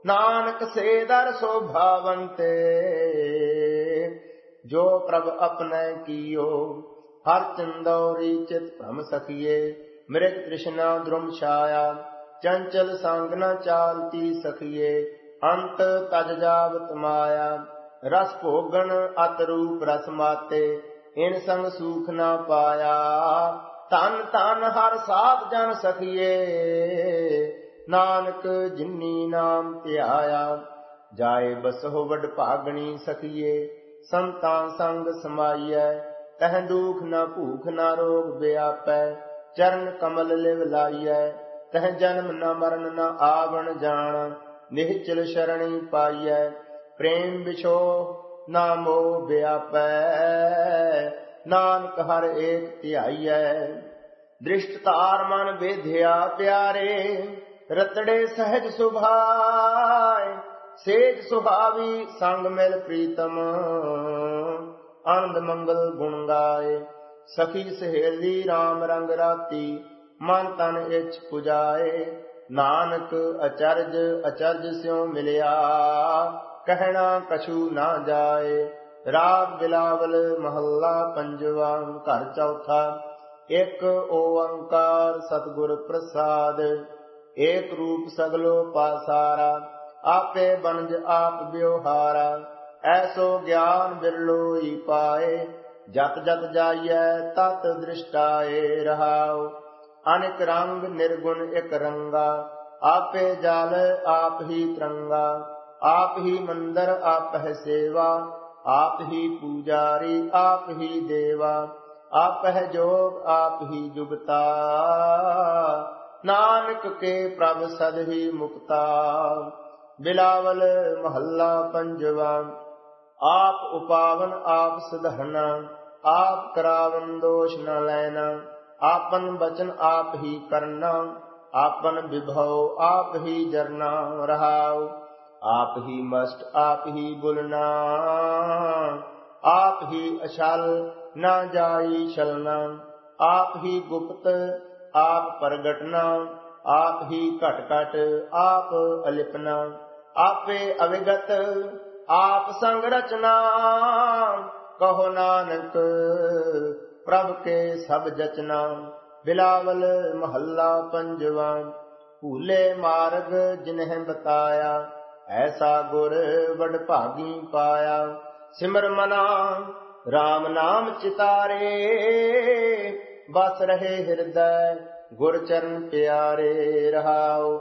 नानक से दर शोभावंते। जो प्रभ अपने कियो हर चंदौरी चित भ्रम सखिए। मृग तृष्णा द्रुम छाया चंचल संग न चालती सखिए। अंत तज जावत माया रस भोगन अत रूप रस माते। इन संग सुख न पाया तन तन हर साथ जन सखिए। नानक जिन्नी नाम ध्याया जाए बसो वड भागणी सखिए। संतां संग समाइयै तह दुख न भूख न रोग व्यापै। चरण कमल लिव लाइयै तह जन्म न मरण न आवण जान। निश्चल शरणी पाइयै प्रेम बिछो ना मोह व्यापै। नानक हर एक ध्याइयै दृष्ट तार मन बेध्या प्यारे। रतड़े सहज सुभाए सेज सुहावी संग मिल प्रीतम। आनंद मंगल गुण गाए सखी सहेली राम रंग राती। मन तन इच पुजाए नानक अचरज अचरज स्यों मिलिया। कहना कछु ना जाए। राग बिलावल महला पंजवा घर चौथा। एक ओंकार सतगुर प्रसाद। एक रूप सगलो पासारा आपे बनज आप ब्योहारा। ऐसो ज्ञान बिरलोई पाए जत जत जाइए तत दृष्टाए रहाओ। अनेक रंग निर्गुण एक रंगा आपे जाल आप ही तरंगा। आप ही मंदिर आप है सेवा आप ही पूजारी आप ही देवा। आप है जोग आप ही जुगता नानक के प्रभ सद ही मुक्ता। बिलावल महल्ला पंजवा। आप उपावन आप सुधरना आप करावन दोष न लेना। आपन वचन आप ही करना आपन विभव आप ही जरना रहाओ। आप ही मस्त आप ही बुलना आप ही अछल न जाई छलना। आप ही गुप्त आप प्रगटना आप ही घट घट आप अलिपना। आपे अविगत आप संग रचना। कहो नानक प्रभ के सब जचना। बिलावल महल्ला पंजवा। भूले मार्ग जिन्हें बताया ऐसा गुर वड भागी पाया। सिमर मना राम नाम चितारे बस रहे हृदय गुर चरण प्यारे रहाओ।